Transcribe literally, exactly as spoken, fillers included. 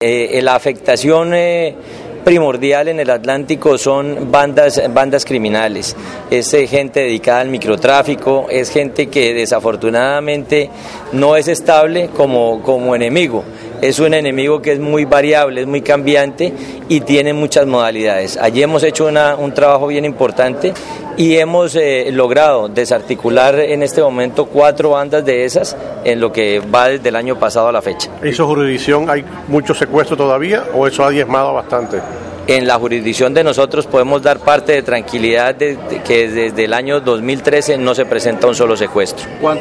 Eh, la afectación eh, primordial en el Atlántico son bandas, bandas criminales, es eh, gente dedicada al microtráfico, es gente que desafortunadamente no es estable como, como enemigo, es un enemigo que es muy variable, es muy cambiante y tiene muchas modalidades. Allí hemos hecho una, un trabajo bien importante y hemos eh, logrado desarticular en este momento cuatro bandas de esas en lo que va desde el año pasado a la fecha. ¿En esa jurisdicción hay mucho secuestro todavía o eso ha diezmado bastante? En la jurisdicción de nosotros podemos dar parte de tranquilidad de, de que desde el año dos mil trece no se presenta un solo secuestro.